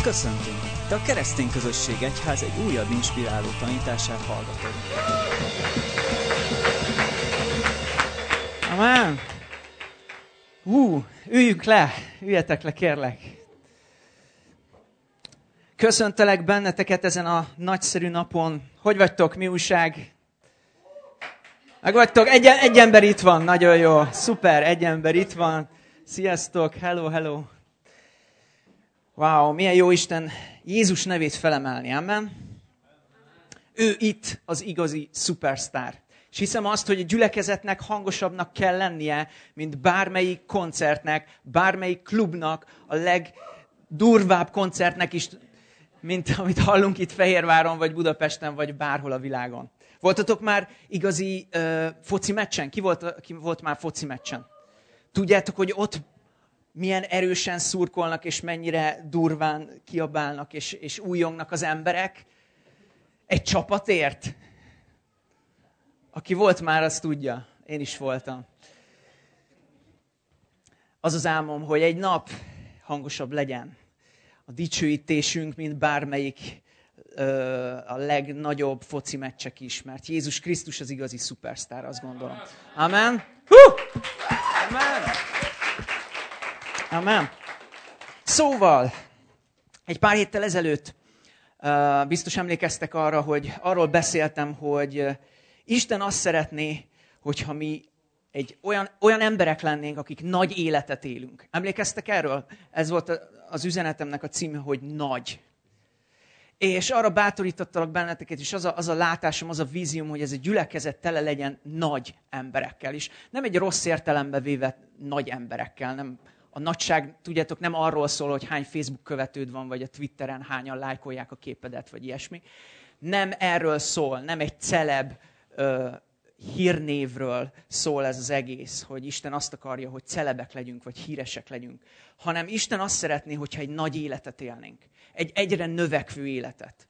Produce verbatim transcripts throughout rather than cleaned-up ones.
Köszöntünk! Te a Keresztény Közösség Egyház egy újabb inspiráló tanítását hallgatod. Amen! Hú, üljünk le! Üljetek le, kérlek! Köszöntelek benneteket ezen a nagyszerű napon. Hogy vagytok? Mi újság? Meg vagytok? Egy, egy ember itt van, nagyon jó. Szuper, egy ember itt van. Sziasztok, hello, hello. Wow, milyen jó Isten Jézus nevét felemelni, amen? Ő itt az igazi szupersztár. És hiszem azt, hogy a gyülekezetnek hangosabbnak kell lennie, mint bármelyik koncertnek, bármelyik klubnak, a legdurvább koncertnek is, mint amit hallunk itt Fehérváron, vagy Budapesten, vagy bárhol a világon. Voltatok már igazi uh, foci meccsen? Ki volt, ki volt már foci meccsen? Tudjátok, hogy ott milyen erősen szurkolnak, és mennyire durván kiabálnak, és, és újjongnak az emberek egy csapatért? Aki volt már, az tudja. Én is voltam. Az az álmom, hogy egy nap hangosabb legyen a dicsőítésünk, mint bármelyik ö, a legnagyobb foci meccsek is, mert Jézus Krisztus az igazi szupersztár, azt gondolom. Amen? Hú! Amen! Amen. Szóval, egy pár héttel ezelőtt uh, biztos emlékeztek arra, hogy arról beszéltem, hogy uh, Isten azt szeretné, hogyha mi egy olyan, olyan emberek lennénk, akik nagy életet élünk. Emlékeztek erről? Ez volt a, az üzenetemnek a címe, hogy nagy. És arra bátorítottalak benneteket, és az a, az a látásom, az a vízióm, hogy ez a gyülekezet tele legyen nagy emberekkel. És nem egy rossz értelembe véve nagy emberekkel, nem. A nagyság, tudjátok, nem arról szól, hogy hány Facebook követőd van, vagy a Twitteren hányan lájkolják a képedet, vagy ilyesmi. Nem erről szól, nem egy celeb ö, hírnévről szól ez az egész, hogy Isten azt akarja, hogy celebek legyünk, vagy híresek legyünk. Hanem Isten azt szeretné, hogyha egy nagy életet élnénk. Egy egyre növekvő életet,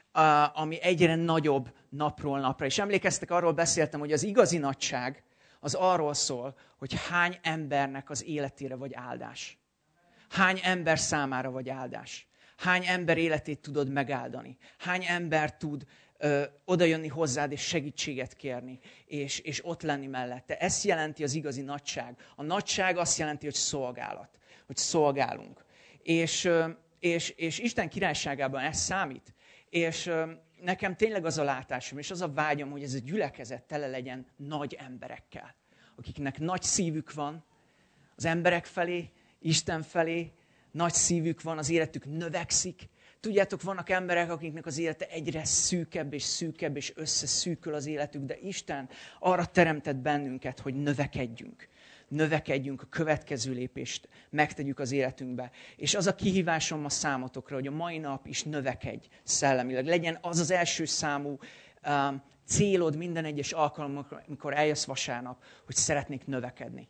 ami egyre nagyobb napról napra. És emlékeztek, arról beszéltem, hogy az igazi nagyság az arról szól, hogy hány embernek az életére vagy áldás. Hány ember számára vagy áldás. Hány ember életét tudod megáldani. Hány ember tud ö, odajönni hozzád és segítséget kérni, és, és ott lenni mellette. Ez jelenti az igazi nagyság. A nagyság azt jelenti, hogy szolgálat. Hogy szolgálunk. És, ö, és, és Isten királyságában ez számít. És ö, nekem tényleg az a látásom, és az a vágyam, hogy ez a gyülekezet tele legyen nagy emberekkel, akiknek nagy szívük van az emberek felé, Isten felé, nagy szívük van, az életük növekszik. Tudjátok, vannak emberek, akiknek az élete egyre szűkebb és szűkebb, és összeszűkül az életük, de Isten arra teremtett bennünket, hogy növekedjünk. Növekedjünk, a következő lépést megtegyük az életünkbe. És az a kihívásom a számotokra, hogy a mai nap is növekedj szellemileg. Legyen az az első számú um, célod minden egyes alkalommal, amikor eljössz vasárnap, hogy szeretnék növekedni.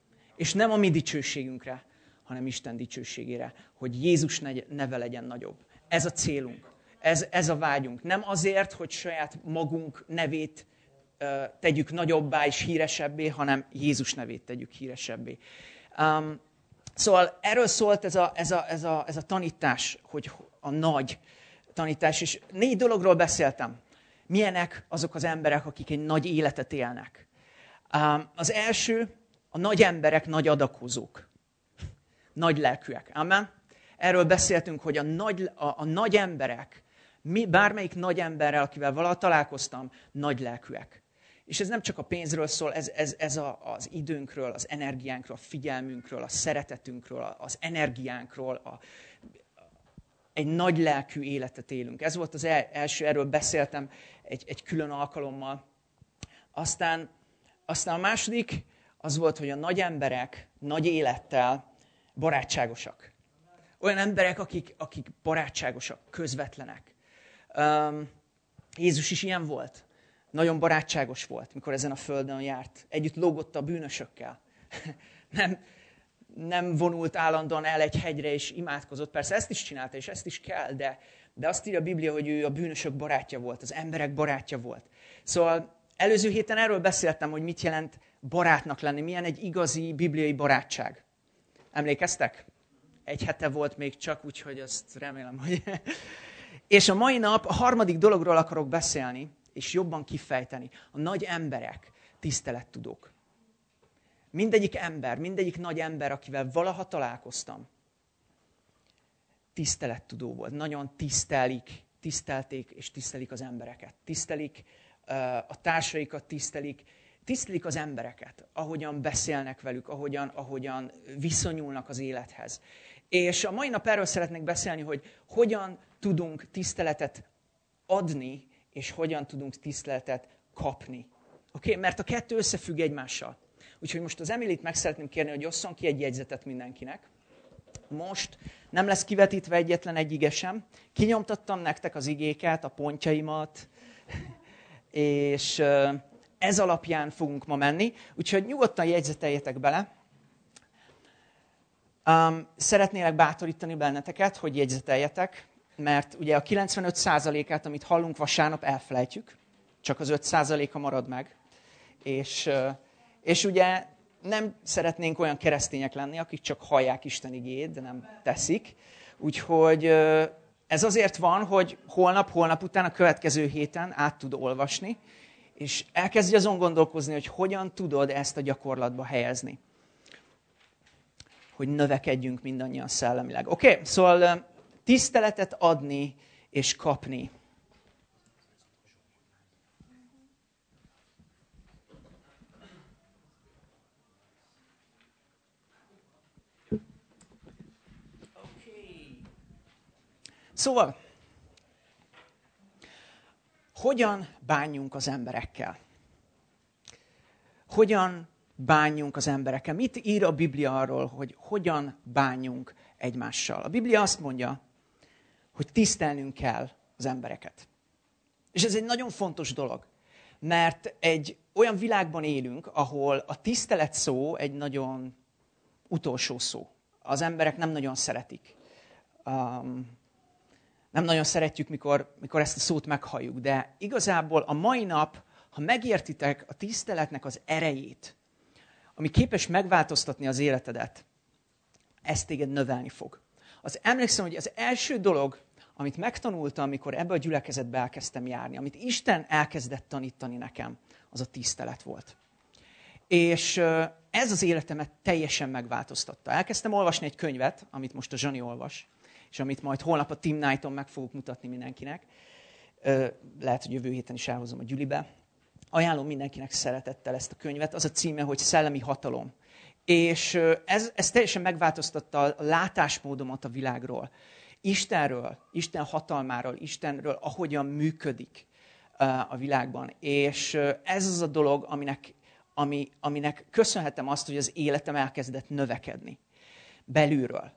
És nem a mi dicsőségünkre, hanem Isten dicsőségére, hogy Jézus neve legyen nagyobb. Ez a célunk, ez, ez a vágyunk. Nem azért, hogy saját magunk nevét uh, tegyük nagyobbá és híresebbé, hanem Jézus nevét tegyük híresebbé. Um, szóval erről szólt ez a, ez, a, ez, a, ez a tanítás, hogy a nagy tanítás, és négy dologról beszéltem. Milyenek azok az emberek, akik egy nagy életet élnek? Az első, a nagy emberek nagy adakozók. Nagy lelkűek. Amen? Erről beszéltünk, hogy a nagy, a, a nagy emberek, mi, bármelyik nagy emberrel, akivel valaha találkoztam, nagy lelkűek. És ez nem csak a pénzről szól, ez, ez, ez a, az időnkről, az energiánkról, a figyelmünkről, a szeretetünkről, az energiánkról, a, egy nagy lelkű életet élünk. Ez volt az első, erről beszéltem egy, egy külön alkalommal. Aztán, aztán a második az volt, hogy a nagy emberek nagy élettel barátságosak. Olyan emberek, akik, akik barátságosak, közvetlenek. Um, Jézus is ilyen volt. Nagyon barátságos volt, mikor ezen a földön járt. Együtt lógott a bűnösökkel. Nem... nem vonult állandóan el egy hegyre és imádkozott. Persze ezt is csinálta, és ezt is kell, de, de azt írja a Biblia, hogy ő a bűnösök barátja volt, az emberek barátja volt. Szóval előző héten erről beszéltem, hogy mit jelent barátnak lenni, milyen egy igazi bibliai barátság. Emlékeztek? egy hete volt még csak, úgyhogy azt remélem, hogy... És a mai nap a harmadik dologról akarok beszélni, és jobban kifejteni. A nagy emberek, tisztelettudók. Mindegyik ember, mindegyik nagy ember, akivel valaha találkoztam, tisztelettudó volt. Nagyon tisztelik, tisztelték és tisztelik az embereket. Tisztelik a társaikat, tisztelik, tisztelik az embereket, ahogyan beszélnek velük, ahogyan, ahogyan viszonyulnak az élethez. És a mai nap erről szeretnék beszélni, hogy hogyan tudunk tiszteletet adni, és hogyan tudunk tiszteletet kapni. Oké? Okay? Mert a kettő összefügg egymással. Úgyhogy most az Emilit meg szeretném kérni, hogy osszon ki egy jegyzetet mindenkinek. Most nem lesz kivetítve egyetlen egy ige sem. Kinyomtattam nektek az igéket, a pontjaimat, és ez alapján fogunk ma menni. Úgyhogy nyugodtan jegyzeteljetek bele. Um, szeretnélek bátorítani benneteket, hogy jegyzeteljetek, mert ugye a kilencvenöt százalékát, amit hallunk vasárnap, elfelejtjük, csak az öt százaléka marad meg. És, és ugye nem szeretnénk olyan keresztények lenni, akik csak hallják Isten igéjét, de nem teszik. Úgyhogy ez azért van, hogy holnap, holnap után, a következő héten át tud olvasni, és elkezdj azon gondolkozni, hogy hogyan tudod ezt a gyakorlatba helyezni. Hogy növekedjünk mindannyian szellemileg. Oké, okay? Szóval tiszteletet adni és kapni. Okay. Szóval, hogyan bánjunk az emberekkel? Hogyan bánjunk az emberekkel? Mit ír a Biblia arról, hogy hogyan bánjunk egymással? A Biblia azt mondja, hogy tisztelnünk kell az embereket. És ez egy nagyon fontos dolog, mert egy olyan világban élünk, ahol a tisztelet szó egy nagyon utolsó szó. Az emberek nem nagyon szeretik. Um, nem nagyon szeretjük, mikor, mikor ezt a szót meghalljuk, de igazából a mai nap, ha megértitek a tiszteletnek az erejét, ami képes megváltoztatni az életedet, ez téged növelni fog. Az emlékszem, hogy az első dolog, amit megtanultam, amikor ebbe a gyülekezetbe elkezdtem járni, amit Isten elkezdett tanítani nekem, az a tisztelet volt. És ez az életemet teljesen megváltoztatta. Elkezdtem olvasni egy könyvet, amit most a Zsani olvas, és amit majd holnap a Team Night-on meg fogok mutatni mindenkinek. Lehet, hogy jövő héten is elhozom a gyülibe. Ajánlom mindenkinek szeretettel ezt a könyvet. Az a címe, hogy Szellemi hatalom. És ez, ez teljesen megváltoztatta a látásmódomat a világról. Istenről, Isten hatalmáról, Istenről, ahogyan működik a világban. És ez az a dolog, aminek, ami, aminek köszönhetem azt, hogy az életem elkezdett növekedni belülről.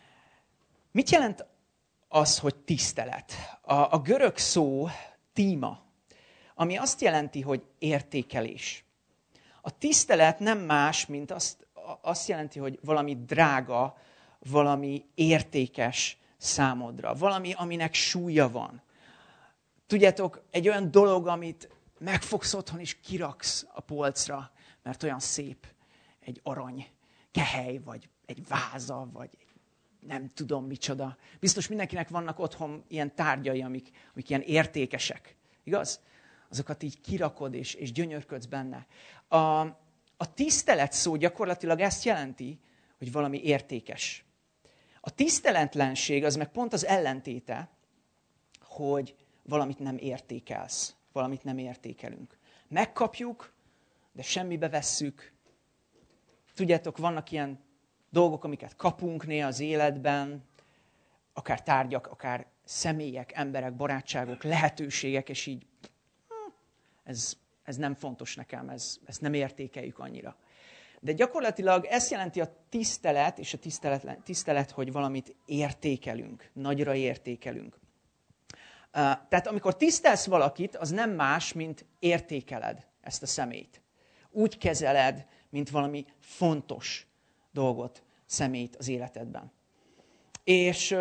Mit jelent az, hogy tisztelet? A, a görög szó tíma, ami azt jelenti, hogy értékelés. A tisztelet nem más, mint azt, azt jelenti, hogy valami drága, valami értékes számodra. Valami, aminek súlya van. Tudjátok, egy olyan dolog, amit megfogsz otthon és kiraksz a polcra, mert olyan szép, egy arany kehely, vagy egy váza, vagy egy nem tudom micsoda. Biztos mindenkinek vannak otthon ilyen tárgyai, amik, amik ilyen értékesek. Igaz? Azokat így kirakod, és, és gyönyörködsz benne. A, a tisztelet szó gyakorlatilag ezt jelenti, hogy valami értékes. A tiszteletlenség az meg pont az ellentéte, hogy valamit nem értékelsz, valamit nem értékelünk. Megkapjuk, de semmibe vesszük. Tudjátok, vannak ilyen dolgok, amiket kapunk néha az életben, akár tárgyak, akár személyek, emberek, barátságok, lehetőségek, és így ez, ez nem fontos nekem, ez, ezt nem értékeljük annyira. De gyakorlatilag ezt jelenti a tisztelet, és a tisztelet, tisztelet, hogy valamit értékelünk, nagyra értékelünk. Tehát amikor tisztelsz valakit, az nem más, mint értékeled ezt a személyt. Úgy kezeled, mint valami fontos dolgot, személyt az életedben. És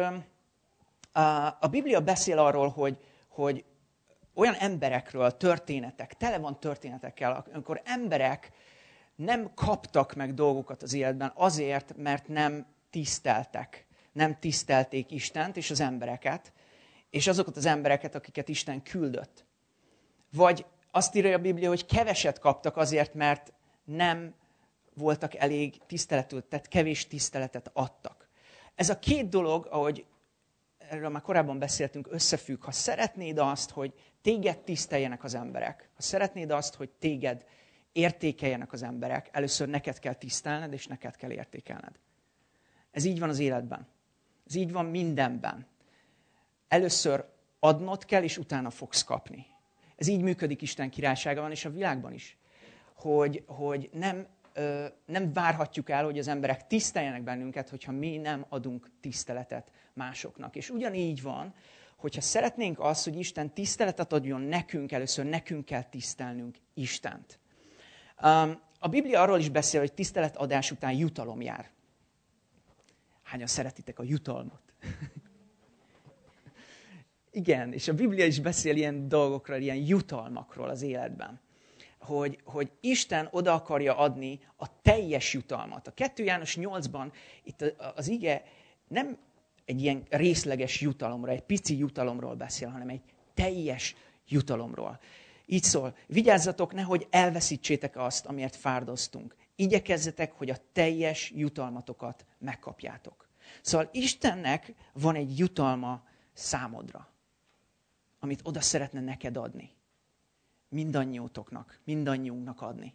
a Biblia beszél arról, hogy, hogy olyan emberekről, történetek, tele van történetekkel, amikor emberek nem kaptak meg dolgokat az életben azért, mert nem tiszteltek nem tisztelték Istent és az embereket, és azokat az embereket, akiket Isten küldött. Vagy azt írja a Biblia, hogy keveset kaptak azért, mert nem voltak elég tiszteletül, tehát kevés tiszteletet adtak. Ez a két dolog, ahogy erről már korábban beszéltünk, összefügg. Ha szeretnéd azt, hogy téged tiszteljenek az emberek, ha szeretnéd azt, hogy téged értékeljenek az emberek, először neked kell tisztelned, és neked kell értékelned. Ez így van az életben. Ez így van mindenben. Először adnod kell, és utána fogsz kapni. Ez így működik Isten királyságában, és a világban is. Hogy, hogy nem, ö, nem várhatjuk el, hogy az emberek tiszteljenek bennünket, hogyha mi nem adunk tiszteletet másoknak. És ugyanígy van, hogyha szeretnénk azt, hogy Isten tiszteletet adjon nekünk, először nekünk kell tisztelnünk Istent. Um, a Biblia arról is beszél, hogy tiszteletadás után jutalom jár. Hányan szeretitek a jutalmat? Igen, és a Biblia is beszél ilyen dolgokról, ilyen jutalmakról az életben. Hogy, hogy Isten oda akarja adni a teljes jutalmat. A kettő János nyolcban itt az ige nem egy ilyen részleges jutalomra, egy pici jutalomról beszél, hanem egy teljes jutalomról. Így szól, vigyázzatok, nehogy elveszítsétek azt, amiért fárdoztunk. Igyekezzetek, hogy a teljes jutalmatokat megkapjátok. Szóval Istennek van egy jutalma számodra, amit oda szeretne neked adni. Mindannyiótoknak, mindannyiunknak adni.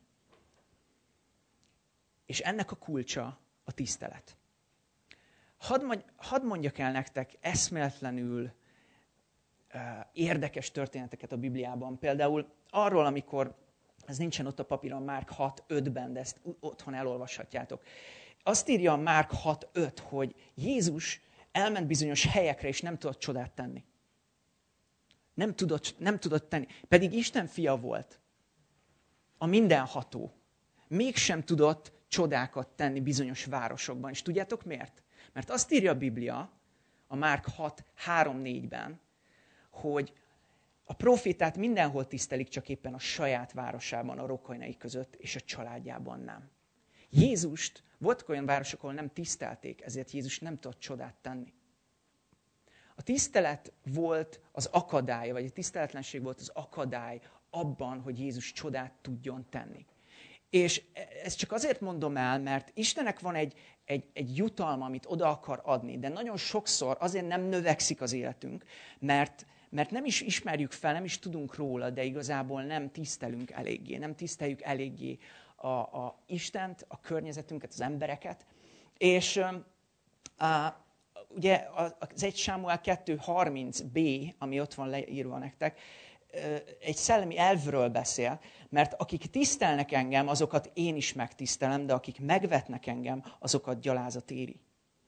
És ennek a kulcsa a tisztelet. Hadd, mondj, hadd mondjak el nektek eszméletlenül uh, érdekes történeteket a Bibliában. Például arról, amikor, ez nincsen ott a papíron, Márk hat ötben, de ezt otthon elolvashatjátok. Azt írja Márk hat öt, hogy Jézus elment bizonyos helyekre, és nem tudott csodát tenni. Nem tudott, nem tudott tenni. Pedig Isten fia volt, a mindenható. Mégsem tudott csodákat tenni bizonyos városokban. És tudjátok miért? Mert azt írja a Biblia, a Márk hat három négyben, hogy a profétát mindenhol tisztelik, csak éppen a saját városában, a rokonai között, és a családjában nem. Jézust voltak olyan városok, ahol nem tisztelték, ezért Jézus nem tudott csodát tenni. A tisztelet volt az akadálya, vagy a tiszteletlenség volt az akadály abban, hogy Jézus csodát tudjon tenni. És ezt csak azért mondom el, mert Istennek van egy, egy, egy jutalma, amit oda akar adni, de nagyon sokszor azért nem növekszik az életünk, mert, mert nem is ismerjük fel, nem is tudunk róla, de igazából nem tisztelünk eléggé, nem tiszteljük eléggé a, a Istent, a környezetünket, az embereket. És a, ugye az egy Sámuel kettő harminc b, ami ott van leírva nektek, egy szellemi elvről beszél, mert akik tisztelnek engem, azokat én is megtisztelem, de akik megvetnek engem, azokat gyalázat éri.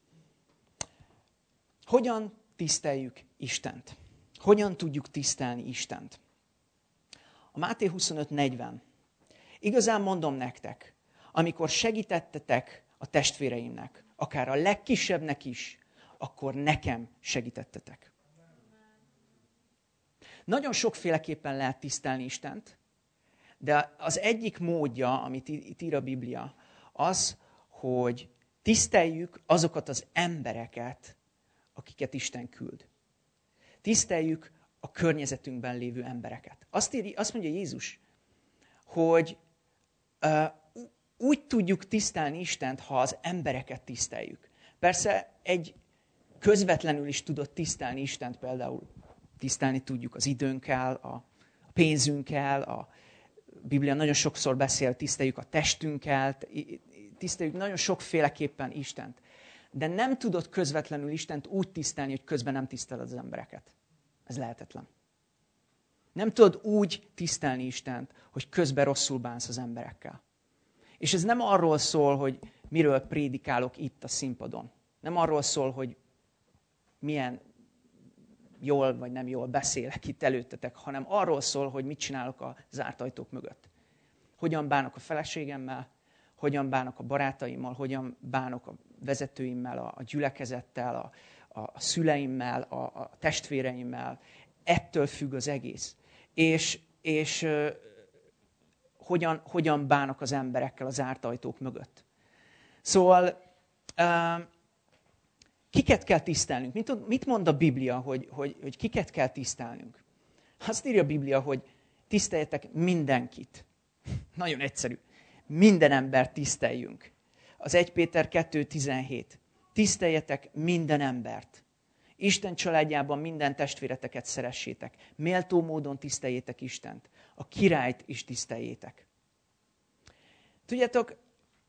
Hogyan tiszteljük Istent? Hogyan tudjuk tisztelni Istent? A Máté huszonöt negyven. Igazán mondom nektek, amikor segítettetek a testvéreimnek, akár a legkisebbnek is, akkor nekem segítettetek. Nagyon sokféleképpen lehet tisztelni Istent, de az egyik módja, amit itt ír a Biblia, az, hogy tiszteljük azokat az embereket, akiket Isten küld. Tiszteljük a környezetünkben lévő embereket. Azt, ír, azt mondja Jézus, hogy uh, úgy tudjuk tisztelni Istent, ha az embereket tiszteljük. Persze egy közvetlenül is tudott tisztelni Istent, például tisztelni tudjuk az időnkkel, a pénzünkkel, a Biblia nagyon sokszor beszél, tiszteljük a testünkkel, tiszteljük nagyon sokféleképpen Istent. De nem tudod közvetlenül Istent úgy tisztelni, hogy közben nem tiszteled az embereket. Ez lehetetlen. Nem tudod úgy tisztelni Istent, hogy közben rosszul bánsz az emberekkel. És ez nem arról szól, hogy miről prédikálok itt a színpadon. Nem arról szól, hogy milyen jól vagy nem jól beszélek itt előttetek, hanem arról szól, hogy mit csinálok a zárt ajtók mögött. Hogyan bánok a feleségemmel, hogyan bánok a barátaimmal, hogyan bánok a vezetőimmel, a, a gyülekezettel, a, a, a szüleimmel, a, a testvéreimmel. Ettől függ az egész. És, és uh, hogyan, hogyan bánok az emberekkel a zárt ajtók mögött. Szóval uh, kiket kell tisztelnünk? Mit, mit mond a Biblia, hogy, hogy, hogy kiket kell tisztelnünk? Azt írja a Biblia, hogy tiszteljetek mindenkit. Nagyon egyszerű. Minden embert tiszteljünk. Az Első Péter kettő tizenhét. Tiszteljetek minden embert. Isten családjában minden testvéreteket szeressétek. Méltó módon tiszteljétek Istent. A királyt is tiszteljétek. Tudjátok,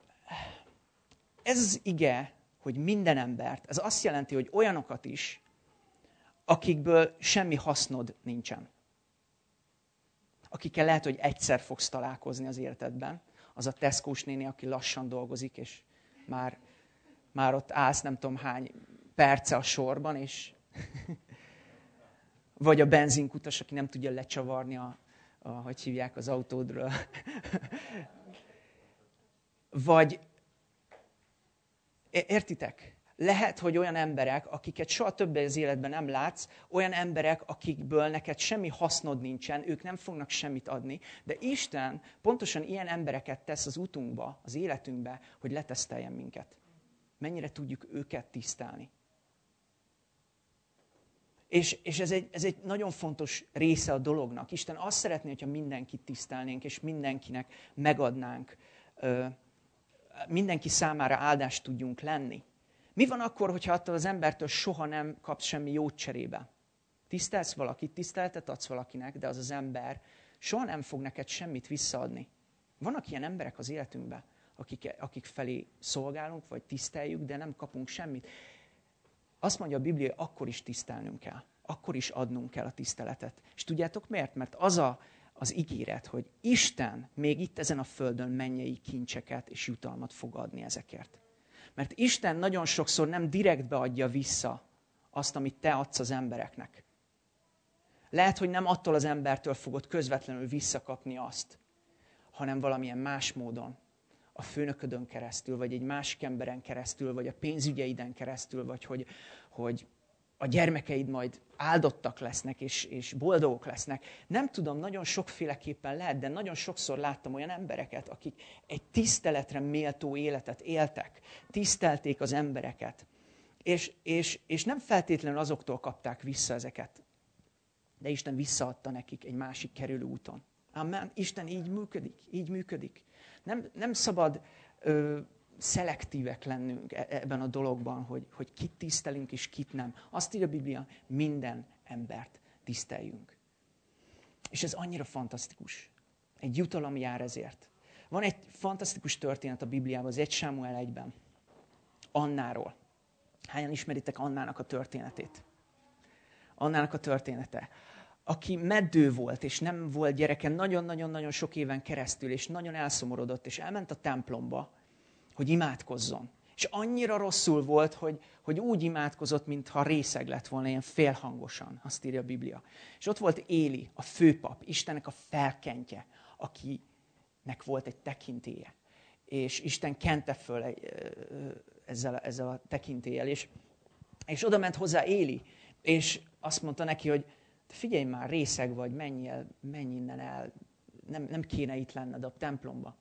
ez az ige, hogy minden embert, ez azt jelenti, hogy olyanokat is, akikből semmi hasznod nincsen. Akikkel lehet, hogy egyszer fogsz találkozni az életedben. Az a Tesco-s néni, aki lassan dolgozik, és már, már ott állsz nem tudom hány perce a sorban, és vagy a benzinkutas, aki nem tudja lecsavarni a, a hogy hívják, az autódról. Vagy, értitek? Lehet, hogy olyan emberek, akiket soha többé az életben nem látsz, olyan emberek, akikből neked semmi hasznod nincsen, ők nem fognak semmit adni, de Isten pontosan ilyen embereket tesz az utunkba, az életünkbe, hogy leteszteljen minket. Mennyire tudjuk őket tisztelni. És, és ez, egy, ez egy nagyon fontos része a dolognak. Isten azt szeretné, hogyha mindenkit tisztelnénk, és mindenkinek megadnánk, mindenki számára áldást tudjunk lenni. Mi van akkor, hogyha attól az embertől soha nem kapsz semmi jót cserébe? Tisztelsz valakit, tiszteletet adsz valakinek, de az az ember soha nem fog neked semmit visszaadni. Vannak ilyen emberek az életünkben, akik, akik felé szolgálunk, vagy tiszteljük, de nem kapunk semmit. Azt mondja a Biblia, akkor is tisztelnünk kell. Akkor is adnunk kell a tiszteletet. És tudjátok miért? Mert az a, az ígéret, hogy Isten még itt ezen a földön mennyei kincseket és jutalmat fog adni ezekért. Mert Isten nagyon sokszor nem direktbe adja vissza azt, amit te adsz az embereknek. Lehet, hogy nem attól az embertől fogod közvetlenül visszakapni azt, hanem valamilyen más módon. A főnöködön keresztül, vagy egy másik emberen keresztül, vagy a pénzügyeiden keresztül, vagy hogy, hogy a gyermekeid majd áldottak lesznek, és, és boldogok lesznek. Nem tudom, nagyon sokféleképpen lehet, de nagyon sokszor láttam olyan embereket, akik egy tiszteletre méltó életet éltek, tisztelték az embereket, és, és, és nem feltétlenül azoktól kapták vissza ezeket, de Isten visszaadta nekik egy másik kerülő úton. Amen. Isten így működik, így működik. Nem, nem szabad ö, szelektívek lennünk ebben a dologban, hogy, hogy kit tisztelünk és kit nem. Azt írja a Biblia, minden embert tiszteljünk. És ez annyira fantasztikus. Egy jutalom jár ezért. Van egy fantasztikus történet a Bibliában, az Első Sámuel egyben. Annáról. Hányan ismeritek Annának a történetét? Annának a története. Aki meddő volt, és nem volt gyereke nagyon-nagyon-nagyon sok éven keresztül, és nagyon elszomorodott, és elment a templomba, hogy imádkozzon. És annyira rosszul volt, hogy, hogy úgy imádkozott, mintha részeg lett volna, ilyen félhangosan, azt írja a Biblia. És ott volt Éli, a főpap, Istennek a felkentje, akinek volt egy tekintélye. És Isten kente föl ezzel, ezzel a tekintéllyel. És, és oda ment hozzá Éli, és azt mondta neki, hogy figyelj már, részeg vagy, menj el, menj innen el, nem, nem kéne itt lenned a templomba.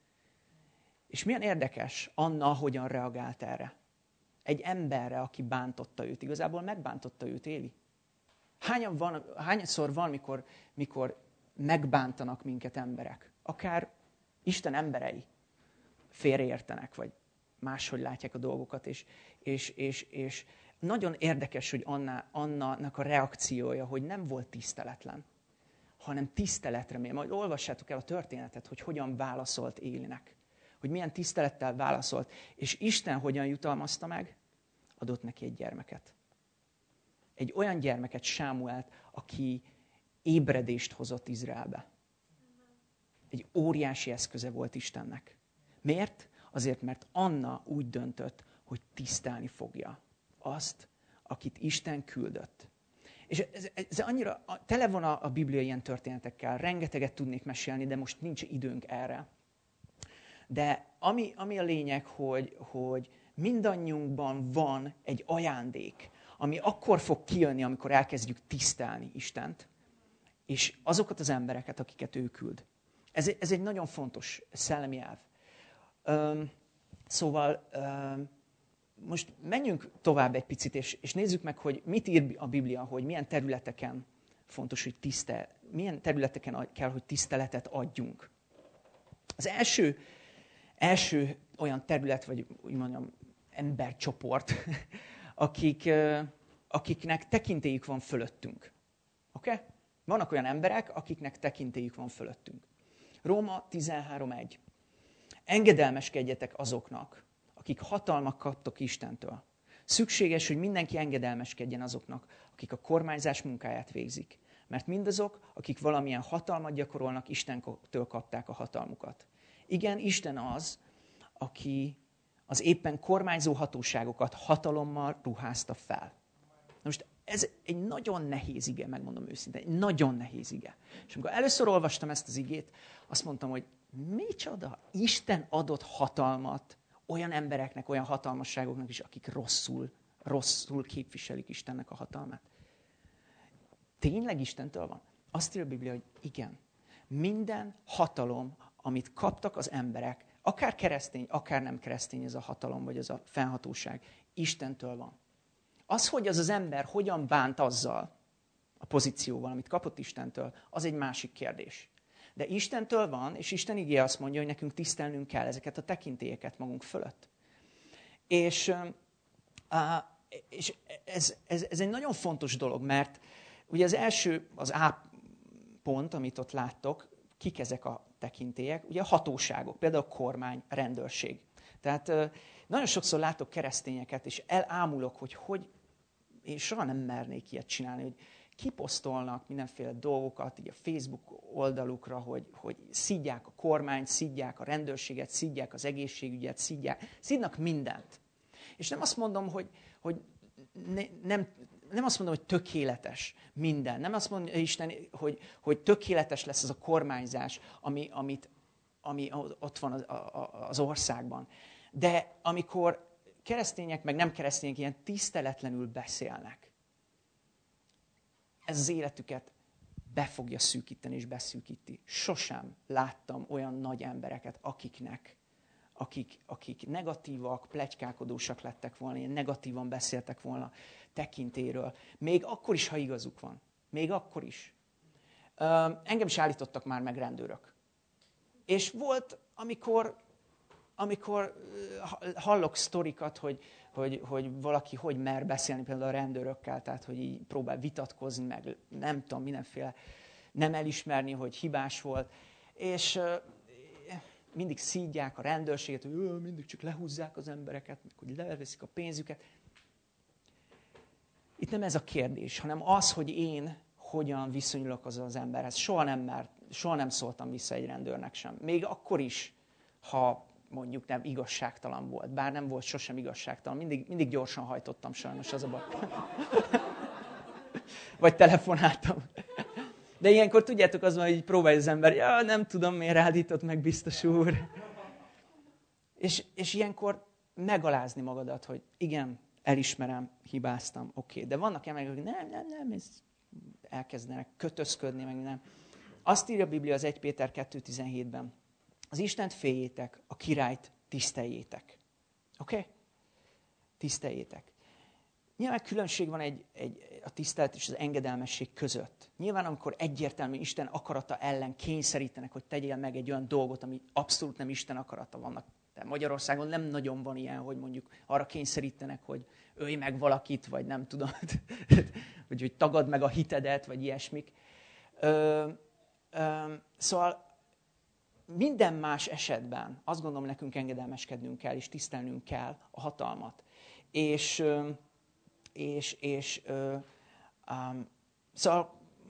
És milyen érdekes Anna hogyan reagált erre. Egy emberre, aki bántotta őt. Igazából megbántotta őt Éli. Hányan van, hányszor van, mikor, mikor megbántanak minket emberek? Akár Isten emberei félreértenek, vagy máshogy látják a dolgokat. És, és, és, és nagyon érdekes, hogy Anna, Annának a reakciója, hogy nem volt tiszteletlen, hanem tiszteletre mér. Majd olvassátok el a történetet, hogy hogyan válaszolt Élinek. Hogy milyen tisztelettel válaszolt. És Isten hogyan jutalmazta meg? Adott neki egy gyermeket. Egy olyan gyermeket, Sámuelt, aki ébredést hozott Izraelbe. Egy óriási eszköze volt Istennek. Miért? Azért, mert Anna úgy döntött, hogy tisztelni fogja azt, akit Isten küldött. És ez, ez annyira, tele van a, a Biblia ilyen történetekkel, rengeteget tudnék mesélni, de most nincs időnk erre. De ami, ami a lényeg, hogy, hogy mindannyiunkban van egy ajándék, ami akkor fog kijönni, amikor elkezdjük tisztelni Istent, és azokat az embereket, akiket ő küld. Ez, ez egy nagyon fontos szellemi elv. Üm, szóval üm, most menjünk tovább egy picit, és, és nézzük meg, hogy mit ír a Biblia, hogy milyen területeken fontos, hogy tisztel, milyen területeken kell, hogy tiszteletet adjunk. Az első, első olyan terület, vagy úgy mondjam, embercsoport, akik, akiknek tekintélyük van fölöttünk. Oké? Okay? Vannak olyan emberek, akiknek tekintélyük van fölöttünk. Róma tizenhárom egy. Engedelmeskedjetek azoknak, akik hatalmat kaptok Istentől. Szükséges, hogy mindenki engedelmeskedjen azoknak, akik a kormányzás munkáját végzik. Mert mindazok, akik valamilyen hatalmat gyakorolnak, Istentől kapták a hatalmukat. Igen, Isten az, aki az éppen kormányzó hatóságokat hatalommal ruházta fel. Na most ez egy nagyon nehéz ige, megmondom őszintén, egy nagyon nehéz ige. És amikor először olvastam ezt az igét, azt mondtam, hogy micsoda, Isten adott hatalmat olyan embereknek, olyan hatalmasságoknak is, akik rosszul, rosszul képviselik Istennek a hatalmát. Tényleg Istentől van? Azt írja a Biblia, hogy igen. Minden hatalom, amit kaptak az emberek, akár keresztény, akár nem keresztény ez a hatalom, vagy ez a fennhatóság, Istentől van. Az, hogy az az ember hogyan bánt azzal a pozícióval, amit kapott Istentől, az egy másik kérdés. De Istentől van, és Isten igéje azt mondja, hogy nekünk tisztelnünk kell ezeket a tekintélyeket magunk fölött. És, és ez, ez, ez egy nagyon fontos dolog, mert ugye az első, az A pont, amit ott láttok, kik ezek a tekintélyek? Ugye a hatóságok, például a kormány, a rendőrség. Tehát nagyon sokszor látok keresztényeket, és elámulok, hogy hogy, én soha nem mernék ilyet csinálni, hogy kiposztolnak mindenféle dolgokat így a Facebook oldalukra, hogy, hogy szidják a kormányt, szidják a rendőrséget, szidják az egészségügyet, szidják, szidnak mindent. És nem azt mondom, hogy, hogy ne, nem, nem azt mondom, hogy tökéletes minden. Nem azt mondja Isten, hogy, hogy tökéletes lesz az a kormányzás, ami, amit, ami ott van az, az országban. De amikor keresztények, meg nem keresztények ilyen tiszteletlenül beszélnek, ez az életüket be fogja szűkíteni és beszűkíti. Sosem láttam olyan nagy embereket, akiknek, akik, akik negatívak, pletykálkodósak lettek volna, ilyen negatívan beszéltek volna tekintéről. Még akkor is, ha igazuk van. Még akkor is. Engem is állítottak már meg rendőrök. És volt, amikor, amikor hallok sztorikat, hogy, hogy, hogy valaki hogy mer beszélni például a rendőrökkel, tehát hogy így próbál vitatkozni, meg nem tudom, mindenféle nem elismerni, hogy hibás volt. És mindig szídják a rendőrséget, hogy mindig csak lehúzzák az embereket, meg hogy leveszik a pénzüket. Itt nem ez a kérdés, hanem az, hogy én hogyan viszonyulok az az emberhez. Soha nem, mert, soha nem szóltam vissza egy rendőrnek sem. Még akkor is, ha mondjuk nem igazságtalan volt. Bár nem volt sosem igazságtalan. Mindig, mindig gyorsan hajtottam sajnos, az a baj. Vagy telefonáltam. De ilyenkor tudjátok, az van, hogy próbálja az ember, ja, nem tudom, miért állított meg, biztos úr. És, és ilyenkor megalázni magadat, hogy igen, elismerem, hibáztam, oké. Okay. De vannak emberek, akik nem, nem, nem, ez elkezdenek kötözködni, meg nem. Azt írja a Biblia az Első Péter kettő tizenhétben. Az Istent féljétek, a királyt tiszteljétek. Oké? Okay? Tiszteljétek. Nyilván különbség van egy, egy, a tisztelet és az engedelmesség között. Nyilván, amikor egyértelmű Isten akarata ellen kényszerítenek, hogy tegyél meg egy olyan dolgot, ami abszolút nem Isten akarata vannak. De Magyarországon nem nagyon van ilyen, hogy mondjuk arra kényszerítenek, hogy ölj meg valakit, vagy nem tudom, vagy hogy tagad meg a hitedet, vagy ilyesmik. Ö, ö, szóval minden más esetben azt gondolom, nekünk engedelmeskednünk kell, és tisztelnünk kell a hatalmat. És... Ö, És, és uh, um, szóval,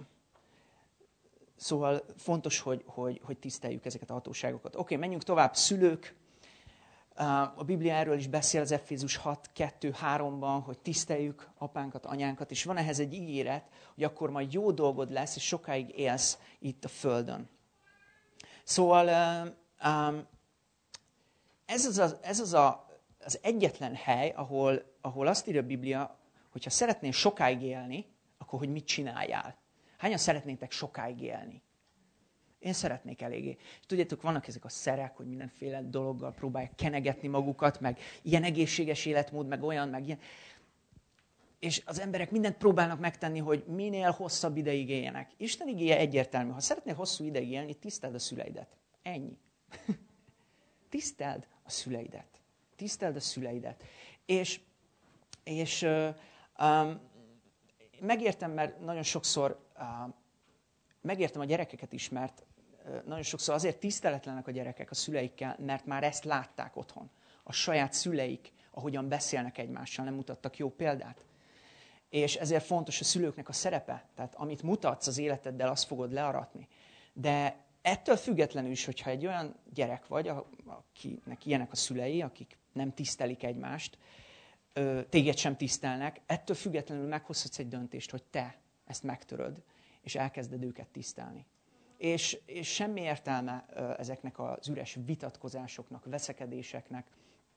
szóval fontos, hogy, hogy, hogy tiszteljük ezeket a hatóságokat. Oké, okay, menjünk tovább. Szülők. Uh, a Biblia erről is beszél az Efézus hat kettő háromban, hogy tiszteljük apánkat, anyánkat, és van ehhez egy ígéret, hogy akkor majd jó dolgod lesz, és sokáig élsz itt a földön. Szóval uh, um, ez az, a, ez az, a, az egyetlen hely, ahol, ahol azt írja a Biblia, hogyha szeretnél sokáig élni, akkor hogy mit csináljál? Hányan szeretnétek sokáig élni? Én szeretnék eléggé. És tudjátok, vannak ezek a szerek, hogy mindenféle dologgal próbálják kenegetni magukat, meg ilyen egészséges életmód, meg olyan, meg ilyen. És az emberek mindent próbálnak megtenni, hogy minél hosszabb ideig éljenek. Isten igéje egyértelmű. Ha szeretnél hosszú ideig élni, tiszteld a szüleidet. Ennyi. Tiszteld a szüleidet. Tiszteld a szüleidet. És, és uh, um, megértem, mert nagyon sokszor, uh, megértem a gyerekeket is, mert uh, nagyon sokszor azért tiszteletlenek a gyerekek a szüleikkel, mert már ezt látták otthon. A saját szüleik, ahogyan beszélnek egymással, nem mutattak jó példát. És ezért fontos a szülőknek a szerepe. Tehát amit mutatsz az életeddel, azt fogod learatni. De ettől függetlenül is, hogyha egy olyan gyerek vagy, akinek ilyenek a szülei, akik nem tisztelik egymást, téged sem tisztelnek, ettől függetlenül meghozhatsz egy döntést, hogy te ezt megtöröd, és elkezded őket tisztelni. És, és semmi értelme ezeknek az üres vitatkozásoknak, veszekedéseknek.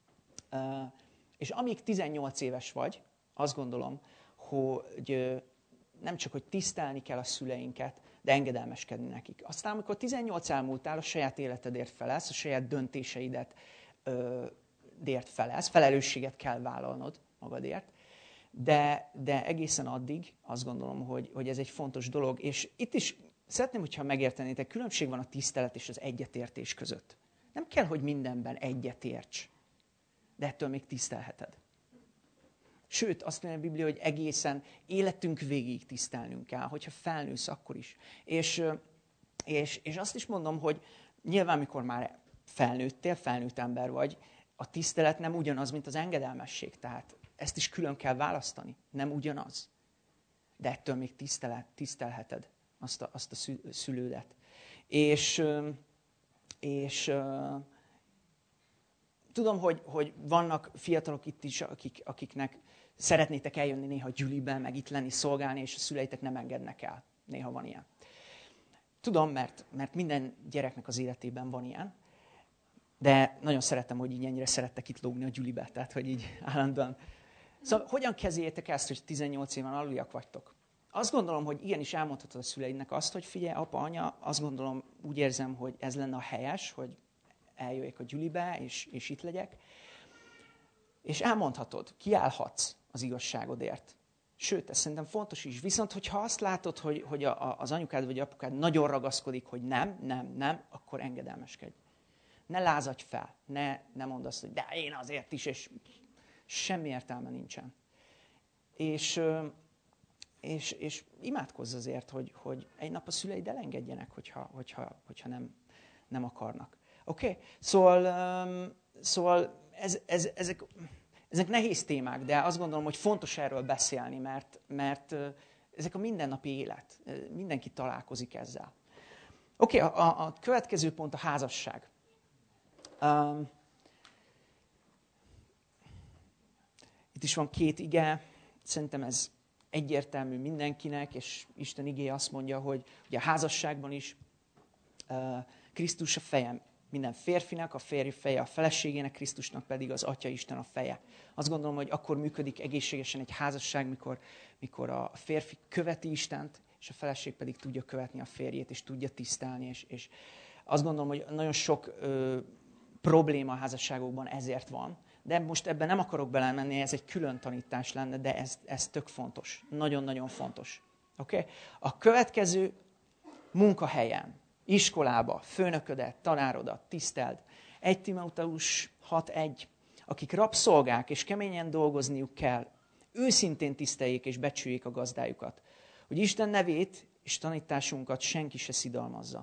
És amíg tizennyolc éves vagy, azt gondolom, hogy nem csak, hogy tisztelni kell a szüleinket, de engedelmeskedni nekik. Aztán, amikor tizennyolc elmúltál, a saját életedért felelsz, a saját döntéseidet ö, dért felelsz, felelősséget kell vállalnod magadért, de, de egészen addig azt gondolom, hogy, hogy ez egy fontos dolog. És itt is szeretném, hogyha megértenétek, különbség van a tisztelet és az egyetértés között. Nem kell, hogy mindenben egyetérts, de ettől még tisztelheted. Sőt, azt mondja a Biblia, hogy egészen életünk végig tisztelnünk kell, hogyha felnősz, akkor is. És, és, és azt is mondom, hogy nyilván, mikor már felnőttél, felnőtt ember vagy, a tisztelet nem ugyanaz, mint az engedelmesség. Tehát ezt is külön kell választani. Nem ugyanaz. De ettől még tisztelet, tisztelheted azt a, azt a szülődet. És, és tudom, hogy, hogy vannak fiatalok itt is, akik, akiknek szeretnétek eljönni néha gyülibe, meg itt lenni, szolgálni, és a szüleitek nem engednek el. Néha van ilyen. Tudom, mert, mert minden gyereknek az életében van ilyen, de nagyon szeretem, hogy így ennyire szerettek itt lógni a gyülibe, tehát hogy így állandóan. Szóval hogyan kezeljétek ezt, hogy tizennyolc éven aluljak vagytok? Azt gondolom, hogy igenis elmondhatod a szüleidnek azt, hogy figyelj, apa, anya, azt gondolom, úgy érzem, hogy ez lenne a helyes, hogy eljöjjek a gyülibe, és, és itt legyek. És elmondhatod, kiállhatsz az igazságodért. Sőt, ez szerintem fontos is. Viszont, hogyha azt látod, hogy, hogy a, a, az anyukád vagy apukád nagyon ragaszkodik, hogy nem, nem, nem, akkor engedelmeskedj. Ne lázadj fel, ne, ne mondd azt, hogy de én azért is, és semmi értelme nincsen. És, és, és imádkozz azért, hogy, hogy egy nap a szüleid elengedjenek, hogyha, hogyha, hogyha nem, nem akarnak. Oké? Okay? Szóval, um, szóval ez, ez, ezek, ezek nehéz témák, de azt gondolom, hogy fontos erről beszélni, mert, mert uh, ezek a mindennapi élet. Mindenki találkozik ezzel. Oké, okay, a, a következő pont a házasság. Um, itt is van két ige, szerintem ez egyértelmű mindenkinek, és Isten igéje azt mondja, hogy ugye a házasságban is uh, Krisztus a feje minden férfinak, a férfi feje a feleségének, Krisztusnak pedig az Atya Isten a feje. Azt gondolom, hogy akkor működik egészségesen egy házasság, mikor, mikor a férfi követi Istent, és a feleség pedig tudja követni a férjét, és tudja tisztelni. És, és azt gondolom, hogy nagyon sok ö, probléma a házasságokban ezért van. De most ebben nem akarok belemenni, ez egy külön tanítás lenne, de ez, ez tök fontos. Nagyon-nagyon fontos. Okay? A következő munkahelyen, iskolába, főnöködet, tanárodat, tiszteld. egy Timóteus hat egy. Akik rabszolgák és keményen dolgozniuk kell, őszintén tiszteljék és becsüljék a gazdájukat, hogy Isten nevét és tanításunkat senki se szidalmazza.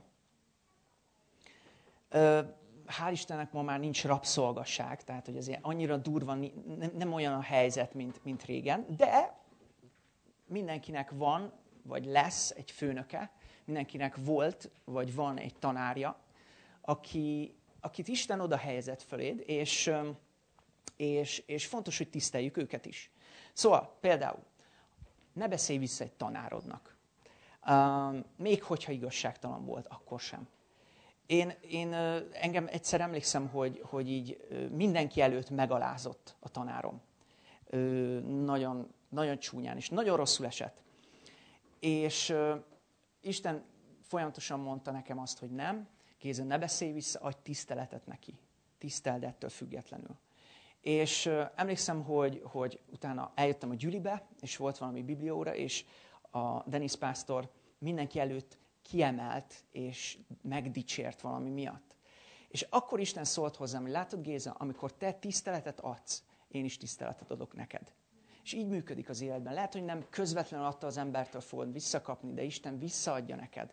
Ö, hál' Istennek ma már nincs rabszolgaság, tehát hogy azért annyira durva, nem, nem olyan a helyzet, mint, mint régen, de mindenkinek van, vagy lesz egy főnöke, mindenkinek volt, vagy van egy tanárja, aki, akit Isten oda helyezett föléd, és, és, és fontos, hogy tiszteljük őket is. Szóval például, ne beszélj vissza egy tanárodnak. Um, még hogyha igazságtalan volt, akkor sem. Én, én engem egyszer emlékszem, hogy, hogy így mindenki előtt megalázott a tanárom. Nagyon, nagyon csúnyán, és nagyon rosszul esett. És Isten folyamatosan mondta nekem azt, hogy nem, Géza, ne beszélj vissza, adj tiszteletet neki. Tiszteld ettől függetlenül. És uh, emlékszem, hogy, hogy utána eljöttem a gyülibe, és volt valami biblióra, és a Denis pásztor mindenki előtt kiemelt, és megdicsért valami miatt. És akkor Isten szólt hozzám, hogy látod, Géza, amikor te tiszteletet adsz, én is tiszteletet adok neked. És így működik az életben. Lehet, hogy nem közvetlenül adta az embertől fogod visszakapni, de Isten visszaadja neked.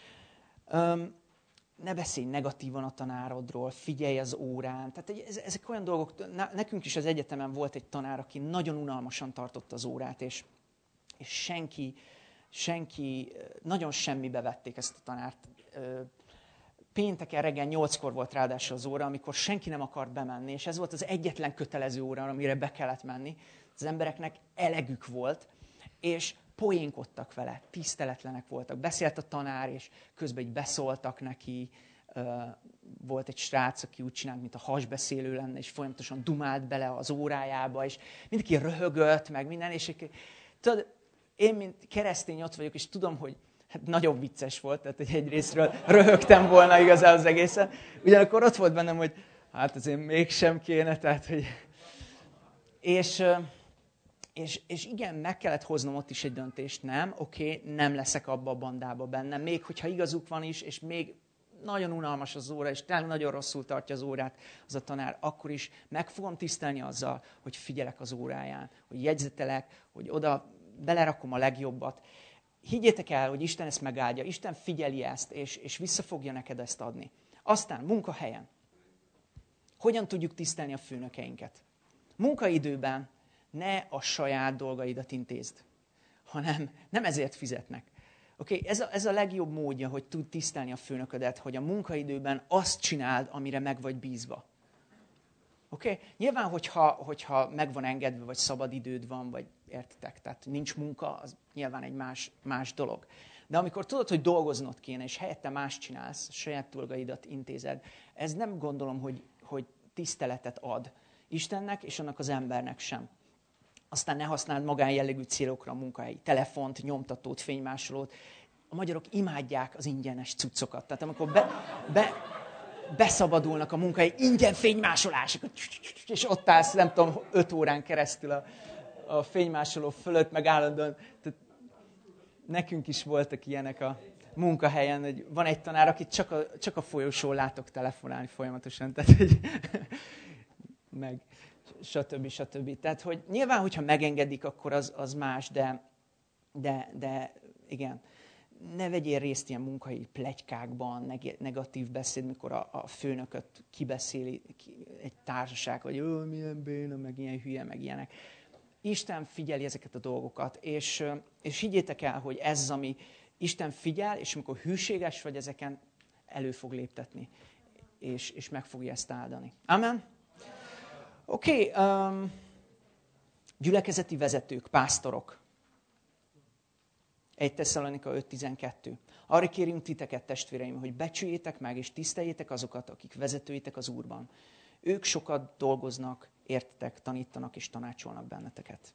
Um, ne beszélj negatívan a tanárodról, figyelj az órán. Tehát ezek olyan dolgok, nekünk is az egyetemen volt egy tanár, aki nagyon unalmasan tartotta az órát, és, és senki, senki, nagyon semmibe vették ezt a tanárt. Pénteken reggel nyolckor volt ráadásul az óra, amikor senki nem akart bemenni, és ez volt az egyetlen kötelező óra, amire be kellett menni. Az embereknek elegük volt, és poénkodtak vele, tiszteletlenek voltak. Beszélt a tanár, és közben így beszóltak neki. Volt egy srác, aki úgy csinált, mint a hasbeszélő lenne, és folyamatosan dumált bele az órájába, és mindenki röhögött, meg minden, és tudod, én, mint keresztény ott vagyok, és tudom, hogy hát nagyon vicces volt, tehát hogy egyrésztről röhögtem volna igazán az egészen. Ugyanakkor ott volt bennem, hogy hát azért mégsem kéne, tehát hogy... És... És, és igen, meg kellett hoznom ott is egy döntést, nem, oké, okay, nem leszek abba a bandába benne, még hogyha igazuk van is, és még nagyon unalmas az óra, és tényleg nagyon rosszul tartja az órát az a tanár, akkor is meg fogom tisztelni azzal, hogy figyelek az óráján, hogy jegyzetelek, hogy oda belerakom a legjobbat. Higgyétek el, hogy Isten ezt megáldja, Isten figyeli ezt, és, és vissza fogja neked ezt adni. Aztán munkahelyen. Hogyan tudjuk tisztelni a főnökeinket? Munkaidőben ne a saját dolgaidat intézd, hanem nem ezért fizetnek. Okay? Ez, a, ez a legjobb módja, hogy tud tisztelni a főnöködet, hogy a munkaidőben azt csináld, amire meg vagy bízva. Okay? Nyilván, hogyha, hogyha meg van engedve, vagy szabad időd van, vagy értitek, tehát nincs munka, az nyilván egy más, más dolog. De amikor tudod, hogy dolgoznod kéne, és helyette más csinálsz, a saját dolgaidat intézed, ez nem gondolom, hogy, hogy tiszteletet ad Istennek, és annak az embernek sem. Aztán ne használd magánjellegű célokra a munkahelyi telefont, nyomtatót, fénymásolót. A magyarok imádják az ingyenes cuccokat. Tehát amikor be, be, beszabadulnak a munkahelyi ingyen fénymásolások, és ott állsz, nem tudom, öt órán keresztül a, a fénymásoló fölött, meg állandóan. Tehát nekünk is voltak ilyenek a munkahelyen, hogy van egy tanár, akit csak a, csak a folyosón látok telefonálni folyamatosan. Tehát, hogy meg... stb. stb. Tehát, hogy nyilván, hogyha megengedik, akkor az, az más, de, de, de igen, ne vegyél részt ilyen munkai pletykákban, negatív beszéd, mikor a, a főnököt kibeszéli ki, egy társaság, hogy ó, milyen béna, meg ilyen hülye, meg ilyenek. Isten figyeli ezeket a dolgokat, és, és higgyétek el, hogy ez az, ami Isten figyel, és amikor hűséges vagy, ezeken elő fog léptetni, és, és meg fogja ezt áldani. Amen? Oké, okay, um, gyülekezeti vezetők, pásztorok. egy Tesszalonika öt tizenkettő. Arra kérünk titeket, testvéreim, hogy becsüljétek meg és tiszteljétek azokat, akik vezetőitek az Úrban. Ők sokat dolgoznak, értetek, tanítanak és tanácsolnak benneteket.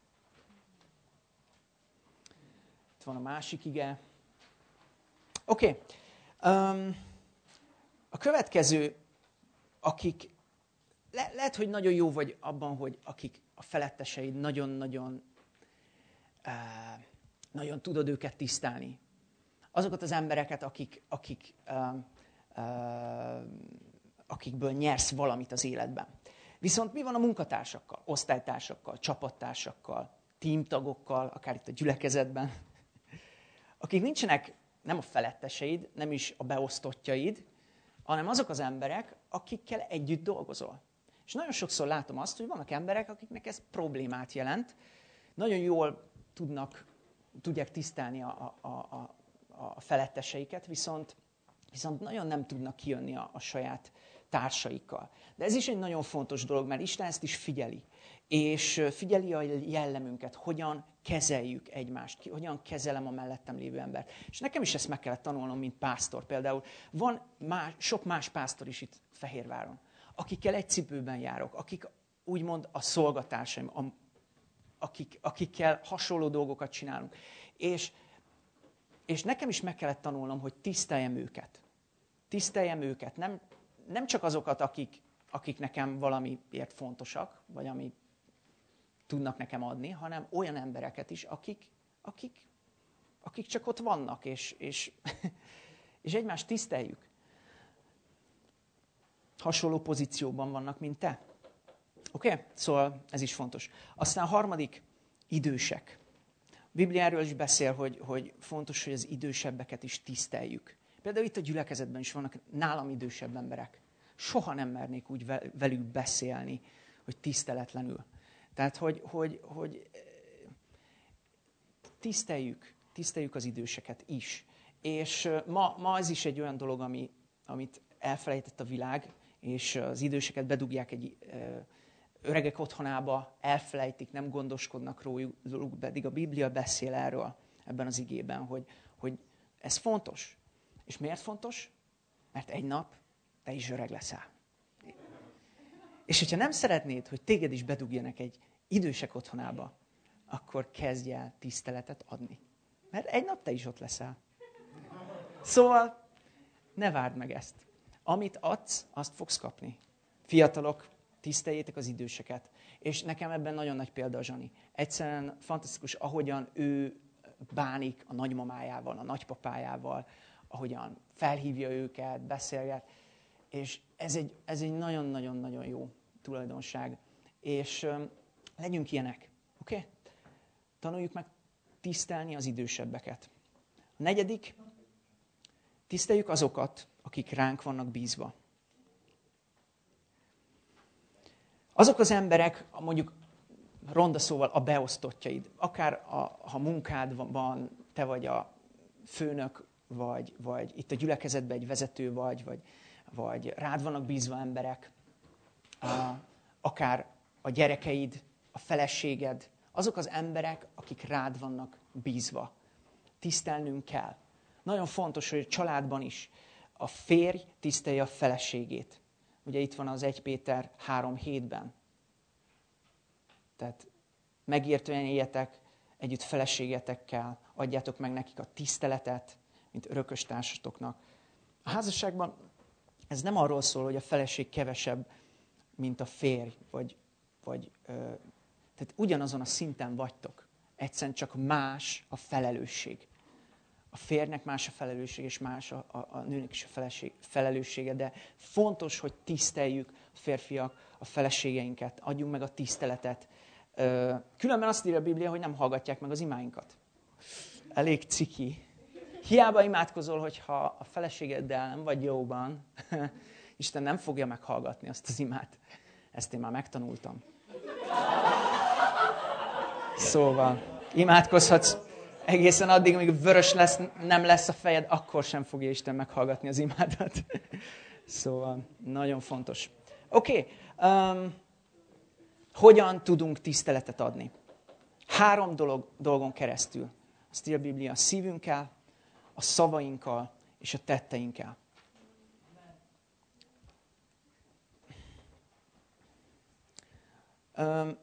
Itt van a másik ige. Oké. Okay. Um, a következő, akik... Le, lehet, hogy nagyon jó vagy abban, hogy akik a feletteseid nagyon-nagyon uh, nagyon tudod őket tisztelni. Azokat az embereket, akik, akik, uh, uh, akikből nyersz valamit az életben. Viszont mi van a munkatársakkal, osztálytársakkal, csapattársakkal, tímtagokkal, akár itt a gyülekezetben, akik nincsenek nem a feletteseid, nem is a beosztottjaid, hanem azok az emberek, akikkel együtt dolgozol. És nagyon sokszor látom azt, hogy vannak emberek, akiknek ez problémát jelent, nagyon jól tudnak, tudják tisztelni a, a, a, a feletteseiket, viszont, viszont nagyon nem tudnak kijönni a, a saját társaikkal. De ez is egy nagyon fontos dolog, mert Isten ezt is figyeli. És figyeli a jellemünket, hogyan kezeljük egymást, hogyan kezelem a mellettem lévő embert. És nekem is ezt meg kellett tanulnom, mint pásztor. Például van más, sok más pásztor is itt Fehérváron, akikkel egy cipőben járok, akik úgymond a szolgatársaim, a, akik, akikkel hasonló dolgokat csinálunk. És és nekem is meg kellett tanulnom, hogy tiszteljem őket. Tiszteljem őket. Nem, nem csak azokat, akik, akik nekem valamiért fontosak, vagy amit tudnak nekem adni, hanem olyan embereket is, akik, akik, akik csak ott vannak, és, és, és egymást tiszteljük. Hasonló pozícióban vannak, mint te. Oké? Okay? Szóval ez is fontos. Aztán a harmadik, idősek. A Bibliáról is beszél, hogy, hogy fontos, hogy az idősebbeket is tiszteljük. Például itt a gyülekezetben is vannak nálam idősebb emberek. Soha nem mernék úgy velük beszélni, hogy tiszteletlenül. Tehát, hogy, hogy, hogy tiszteljük, tiszteljük az időseket is. És ma, ma ez is egy olyan dolog, ami, amit elfelejtett a világ, és az időseket bedugják egy öregek otthonába, elfelejtik, nem gondoskodnak róluk, pedig a Biblia beszél erről ebben az igében, hogy, hogy ez fontos. És miért fontos? Mert egy nap te is öreg leszel. És hogyha nem szeretnéd, hogy téged is bedugjanak egy idősek otthonába, akkor kezdj el tiszteletet adni. Mert egy nap te is ott leszel. Szóval ne várd meg ezt. Amit adsz, azt fogsz kapni. Fiatalok, tiszteljétek az időseket. És nekem ebben nagyon nagy példa a Zsani. Egyszerűen fantasztikus, ahogyan ő bánik a nagymamájával, a nagypapájával, ahogyan felhívja őket, beszélget. És ez egy, ez egy nagyon-nagyon-nagyon jó tulajdonság. És um, legyünk ilyenek. Oké? Okay? Tanuljuk meg tisztelni az idősebbeket. A negyedik, tiszteljük azokat, akik ránk vannak bízva. Azok az emberek, mondjuk ronda szóval a beosztottjaid, akár a, ha munkád van, te vagy a főnök, vagy, vagy itt a gyülekezetben egy vezető vagy, vagy, vagy rád vannak bízva emberek, akár a gyerekeid, a feleséged, azok az emberek, akik rád vannak bízva. Tisztelnünk kell. Nagyon fontos, hogy a családban is a férj tisztelje a feleségét. Ugye itt van az Első Péter három hétben. Tehát megértően éljetek együtt feleségetekkel, adjátok meg nekik a tiszteletet, mint örökös társatoknak. A házasságban ez nem arról szól, hogy a feleség kevesebb, mint a férj, vagy, vagy ö, tehát ugyanazon a szinten vagytok. Egyszerűen csak más a felelősség. A férjnek más a felelősség, és más a, a, a nőnek is a feleség, felelőssége, de fontos, hogy tiszteljük a férfiak, a feleségeinket, adjunk meg a tiszteletet. Ö, különben azt írja a Biblia, hogy nem hallgatják meg az imáinkat. Elég ciki. Hiába imádkozol, hogyha a feleségeddel nem vagy jóban, Isten nem fogja meghallgatni azt az imát. Ezt én már megtanultam. Szóval imádkozhatsz egészen addig, míg vörös lesz, nem lesz a fejed, akkor sem fogja Isten meghallgatni az imádat. Szóval nagyon fontos. Oké, okay. um, hogyan tudunk tiszteletet adni? Három dolog, dolgon keresztül. Azt írja a Biblia, a szívünkkel, a szavainkkal és a tetteinkkel. Um,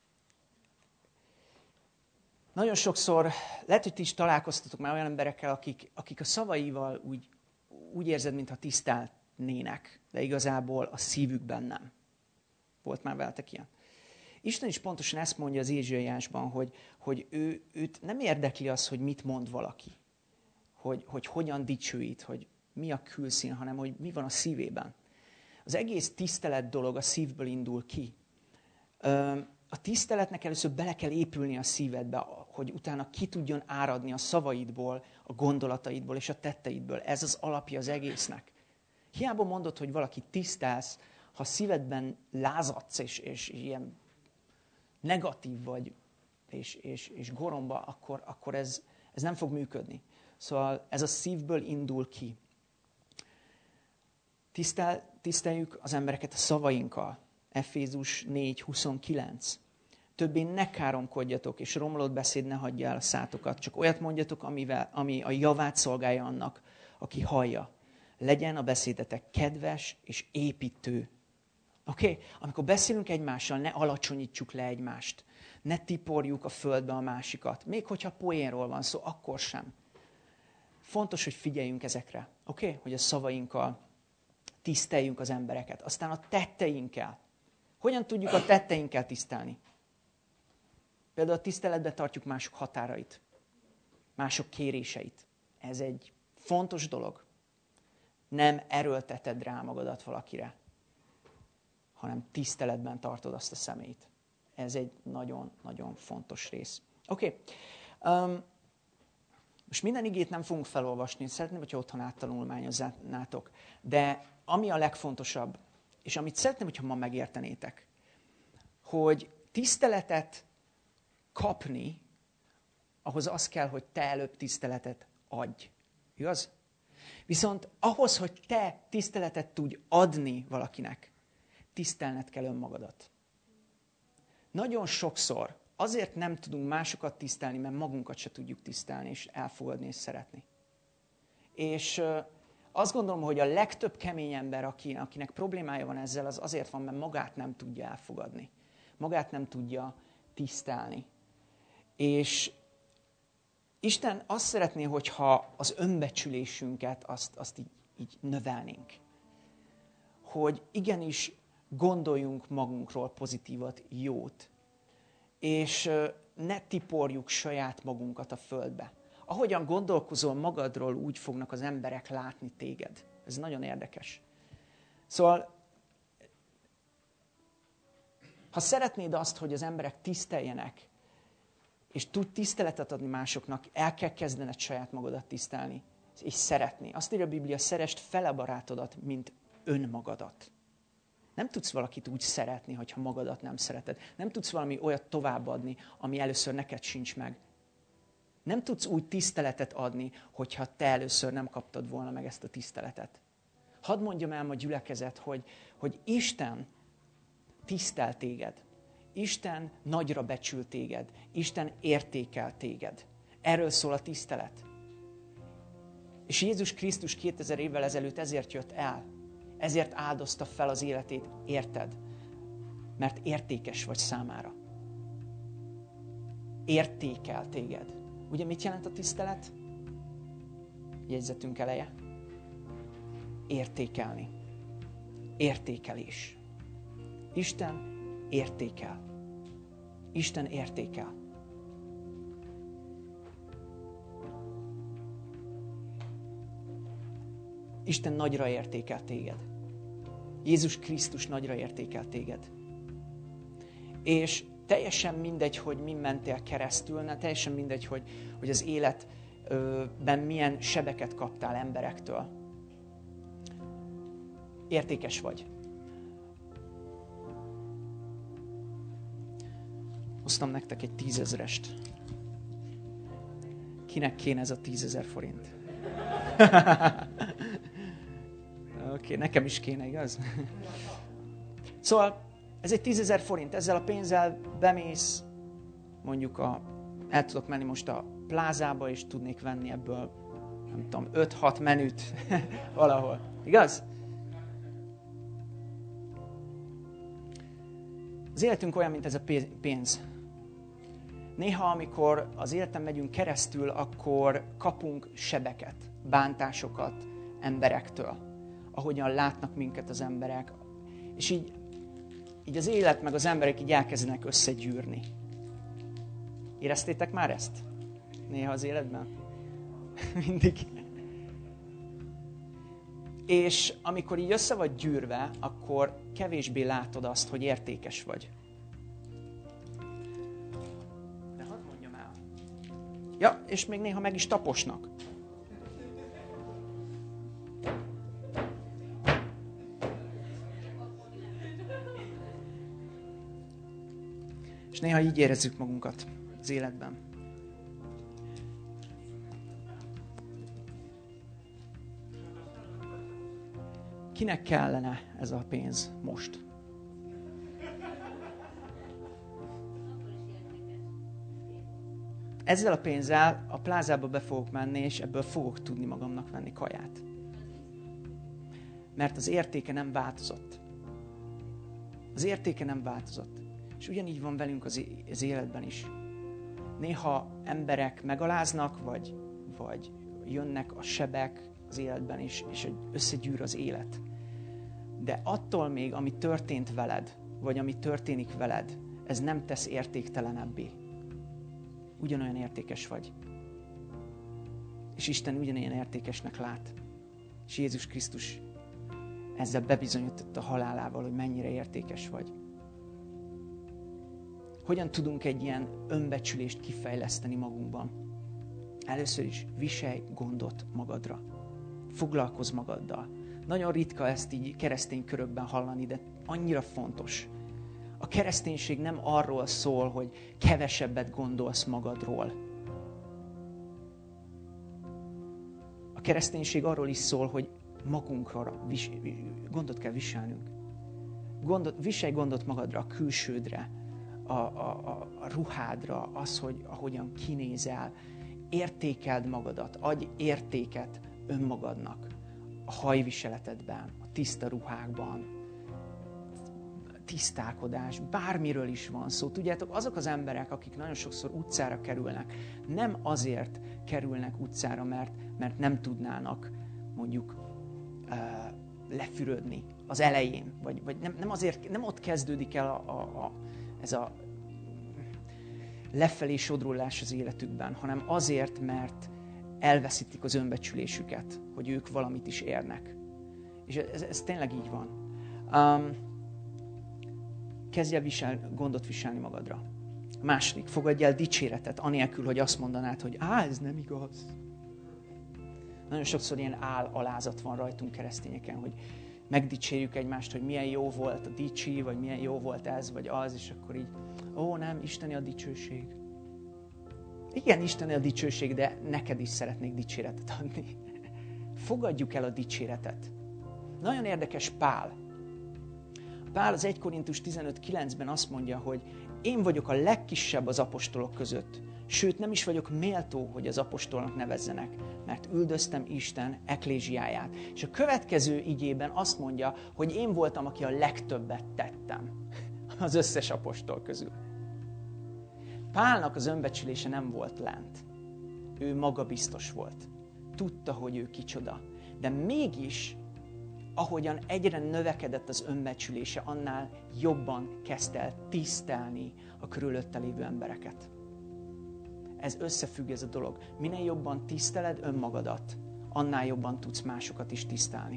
nagyon sokszor, lehet, hogy ti is találkoztatok már olyan emberekkel, akik, akik a szavaival úgy, úgy érzed, mintha tisztelnének, de igazából a szívükben nem. Volt már veletek ilyen? Isten is pontosan ezt mondja az Ézsaiásban, hogy, hogy ő, őt nem érdekli az, hogy mit mond valaki, hogy, hogy hogyan dicsőít, hogy mi a külszín, hanem hogy mi van a szívében. Az egész tisztelet dolog a szívből indul ki. A tiszteletnek először bele kell épülni a szívedbe, hogy utána ki tudjon áradni a szavaidból, a gondolataidból és a tetteidből. Ez az alapja az egésznek. Hiába mondod, hogy valaki tisztelsz, ha szívedben lázadsz és, és ilyen negatív vagy, és, és, és goromba, akkor, akkor ez, ez nem fog működni. Szóval ez a szívből indul ki. Tisztel, tiszteljük az embereket a szavainkkal. Efézus négy huszonkilenc. Többé ne káromkodjatok, és romlott beszéd ne hagyja el a szátokat, csak olyat mondjatok, amivel, ami a javát szolgálja annak, aki hallja. Legyen a beszédetek kedves és építő. Oké? Okay? Amikor beszélünk egymással, ne alacsonyítsuk le egymást. Ne tiporjuk a földbe a másikat. Még hogyha poénról van szó, akkor sem. fontos, hogy figyeljünk ezekre, oké? Okay? Hogy a szavainkkal tiszteljünk az embereket. Aztán a tetteinkkel. Hogyan tudjuk a tetteinkkel tisztelni? Például a tiszteletben tartjuk mások határait, mások kéréseit. Ez egy fontos dolog. Nem erőlteted rá magadat valakire, hanem tiszteletben tartod azt a személyt. Ez egy nagyon-nagyon fontos rész. Oké. Okay. Um, most minden igét nem fogunk felolvasni, szeretném, hogyha otthon áttanulmányoznátok. De ami a legfontosabb, és amit szeretném, hogyha ma megértenétek, hogy tiszteletet kapni, ahhoz az kell, hogy te előbb tiszteletet adj. Igaz? Viszont ahhoz, hogy te tiszteletet tudj adni valakinek, tisztelned kell önmagadat. Nagyon sokszor azért nem tudunk másokat tisztelni, mert magunkat se tudjuk tisztelni, és elfogadni, és szeretni. És azt gondolom, hogy a legtöbb kemény ember, akinek problémája van ezzel, az azért van, mert magát nem tudja elfogadni. Magát nem tudja tisztelni. És Isten azt szeretné, hogyha az önbecsülésünket azt, azt így, így növelnénk. Hogy igenis gondoljunk magunkról pozitívat, jót. És ne tiporjuk saját magunkat a földbe. Ahogyan gondolkozol magadról, úgy fognak az emberek látni téged. Ez nagyon érdekes. Szóval, ha szeretnéd azt, hogy az emberek tiszteljenek, és tud tiszteletet adni másoknak, el kell kezdened saját magadat tisztelni, és szeretni. Azt írja a Biblia, szeresd fel a barátodat, mint önmagadat. Nem tudsz valakit úgy szeretni, hogyha magadat nem szereted. Nem tudsz valami olyat továbbadni, ami először neked sincs meg. Nem tudsz úgy tiszteletet adni, hogyha te először nem kaptad volna meg ezt a tiszteletet. Hadd mondjam el ma gyülekezet, hogy, hogy Isten tisztel téged. Isten nagyra becsül téged. Isten értékel téged. Erről szól a tisztelet. És Jézus Krisztus kétezer évvel ezelőtt ezért jött el. Ezért áldozta fel az életét, érted? Mert értékes vagy számára. Értékel téged. Ugye mit jelent a tisztelet? Jegyzetünk eleje. Értékelni. Értékelés. Isten értékel. Isten értékel. Isten nagyra értékel téged. Jézus Krisztus nagyra értékel téged. És teljesen mindegy, hogy min mentél keresztül, ne, teljesen mindegy, hogy, hogy az életben milyen sebeket kaptál emberektől. Értékes vagy. Hoztam nektek egy tízezrest. Kinek kéne ez a tízezer forint? Oké, okay, nekem is kéne, igaz? Szóval ez egy tízezer forint, ezzel a pénzzel bemész, mondjuk a, el tudok menni most a plázába, és tudnék venni ebből, nem tudom, öt-hat menüt valahol. Igaz? Az életünk olyan, mint ez a pénz. Néha, amikor az életen megyünk keresztül, akkor kapunk sebeket, bántásokat emberektől, ahogyan látnak minket az emberek. És így, így az élet meg az emberek így elkezdenek összegyűrni. Éreztétek már ezt? Néha az életben? Mindig. És amikor így össze vagy gyűrve, akkor kevésbé látod azt, hogy értékes vagy. De hadd mondjam el. Ja, és még néha meg is taposnak. És néha így érezzük magunkat az életben. Kinek kellene ez a pénz most? Ezzel a pénzzel a plázába be fogok menni, és ebből fogok tudni magamnak venni kaját. Mert az értéke nem változott. Az értéke nem változott. És ugyanígy van velünk az, az életben is. Néha emberek megaláznak, vagy, vagy jönnek a sebek az életben, és, és összegyűr az élet. De attól még, ami történt veled, vagy ami történik veled, ez nem tesz értéktelenebbé. Ugyanolyan értékes vagy. És Isten ugyanilyen értékesnek lát. És Jézus Krisztus ezzel bebizonyította a halálával, hogy mennyire értékes vagy. Hogyan tudunk egy ilyen önbecsülést kifejleszteni magunkban? Először is viselj gondot magadra. Foglalkozz magaddal. Nagyon ritka ezt így keresztény körökben hallani, de annyira fontos. A kereszténység nem arról szól, hogy kevesebbet gondolsz magadról. A kereszténység arról is szól, hogy magunkra vis- gondot kell viselnünk. Gondot, viselj gondot magadra, a külsődre, a, a, a, a ruhádra, az, hogy ahogyan kinézel. Értékeld magadat, adj értéket önmagadnak. A hajviseletedben, a tiszta ruhákban, tisztálkodás, bármiről is van szó. Tudjátok, azok az emberek, akik nagyon sokszor utcára kerülnek, nem azért kerülnek utcára, mert, mert nem tudnának mondjuk uh, lefürödni az elején, vagy, vagy nem, nem azért, nem ott kezdődik el a, a, a, ez a lefelé sodrulás az életükben, hanem azért, mert elveszítik az önbecsülésüket, hogy ők valamit is érnek. És ez, ez tényleg így van. Um, kezdj el visel, gondot viselni magadra. A második, fogadj el dicséretet, anélkül, hogy azt mondanád, hogy á, ez nem igaz. Nagyon sokszor ilyen álalázat van rajtunk keresztényeken, hogy megdicsérjük egymást, hogy milyen jó volt a dicsi, vagy milyen jó volt ez, vagy az, és akkor így, ó, nem, isteni a dicsőség. Igen, isteni a dicsőség, de neked is szeretnék dicséretet adni. Fogadjuk el a dicséretet. Nagyon érdekes Pál. Pál az egy Korintus tizenöt kilencben azt mondja, hogy én vagyok a legkisebb az apostolok között, sőt nem is vagyok méltó, hogy az apostolnak nevezzenek, mert üldöztem Isten eklézsiáját. És a következő igében azt mondja, hogy én voltam, aki a legtöbbet tettem az összes apostol közül. Pálnak az önbecsülése nem volt lent. Ő magabiztos volt. Tudta, hogy ő kicsoda. De mégis, ahogyan egyre növekedett az önbecsülése, annál jobban kezdte el tisztelni a körülötte lévő embereket. Ez összefügg ez a dolog. Minél jobban tiszteled önmagadat, annál jobban tudsz másokat is tisztelni.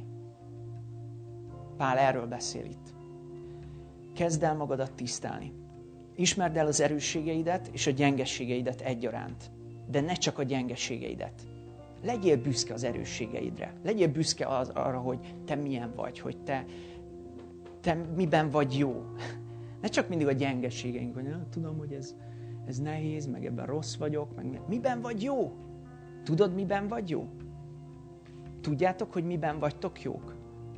Pál erről beszél itt. Kezd el magadat tisztelni. Ismerd el az erősségeidet és a gyengeségeidet egyaránt. De ne csak a gyengeségeidet. Legyél büszke az erősségeidre. Legyél büszke az, arra, hogy te milyen vagy, hogy te, te miben vagy jó. Ne csak mindig a gyengeségeink, hogy na, tudom, hogy ez, ez nehéz, meg ebben rossz vagyok, meg miben vagy jó? Tudod, miben vagy jó? Tudjátok, hogy miben vagytok jók?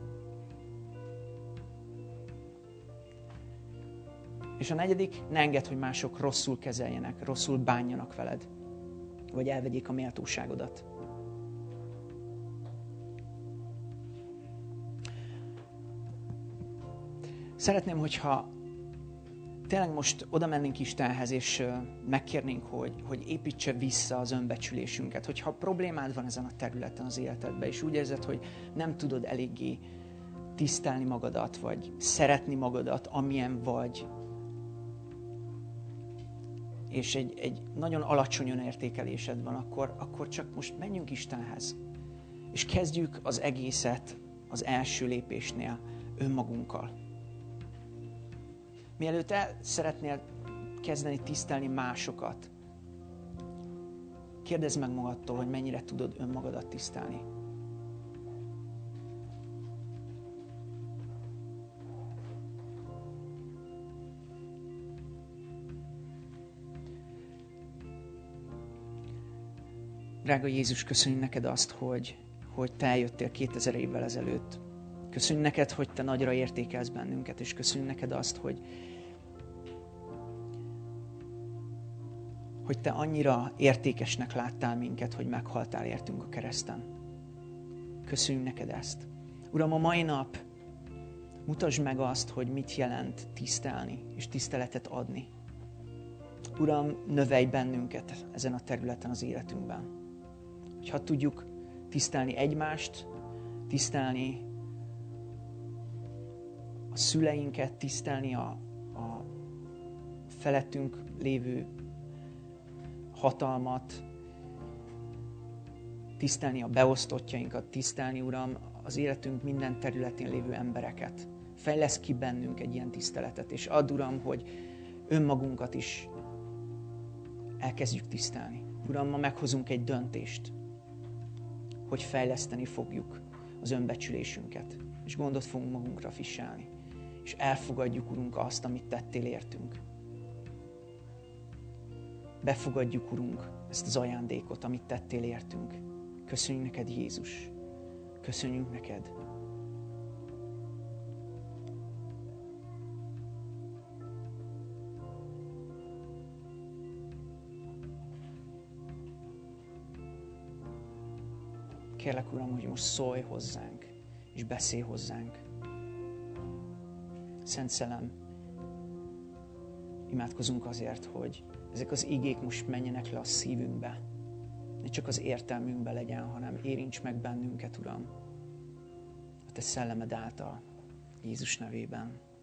És a negyedik, ne engedd, hogy mások rosszul kezeljenek, rosszul bánjanak veled, vagy elvegyék a méltóságodat. Szeretném, hogyha tényleg most oda mennénk Istenhez, és megkérnénk, hogy, hogy építse vissza az önbecsülésünket. Hogyha problémád van ezen a területen az életedben, és úgy érzed, hogy nem tudod eléggé tisztelni magadat, vagy szeretni magadat, amilyen vagy, és egy, egy nagyon alacsony önértékelésed van, akkor, akkor csak most menjünk Istenhez. És kezdjük az egészet az első lépésnél önmagunkkal. Mielőtt el szeretnél kezdeni tisztelni másokat, kérdezd meg magadtól, hogy mennyire tudod önmagadat tisztelni. Drága Jézus, köszönjük neked azt, hogy, hogy te eljöttél kétezer évvel ezelőtt. Köszönjük neked, hogy te nagyra értékelsz bennünket, és köszönjük neked azt, hogy, hogy te annyira értékesnek láttál minket, hogy meghaltál értünk a kereszten. Köszönjük neked ezt. Uram, a mai nap mutasd meg azt, hogy mit jelent tisztelni és tiszteletet adni. Uram, növelj bennünket ezen a területen az életünkben. hogy ha tudjuk tisztelni egymást, tisztelni a szüleinket, tisztelni a, a felettünk lévő hatalmat, tisztelni a beosztottjainkat, tisztelni, Uram, az életünk minden területén lévő embereket. Fejlesz ki bennünk egy ilyen tiszteletet, és add, Uram, hogy önmagunkat is elkezdjük tisztelni. Uram, ma meghozunk egy döntést, hogy fejleszteni fogjuk az önbecsülésünket, és gondot fogunk magunkra viselni, és elfogadjuk, Urunk, azt, amit tettél értünk. Befogadjuk, Urunk, ezt az ajándékot, amit tettél értünk. Köszönjük neked, Jézus. Köszönjük neked. Kérlek, Uram, hogy most szólj hozzánk, és beszélj hozzánk. Szent Szellem, imádkozunk azért, hogy ezek az igék most menjenek le a szívünkbe. Ne csak az értelmünkbe legyen, hanem érints meg bennünket, Uram, a te szellemed által, Jézus nevében.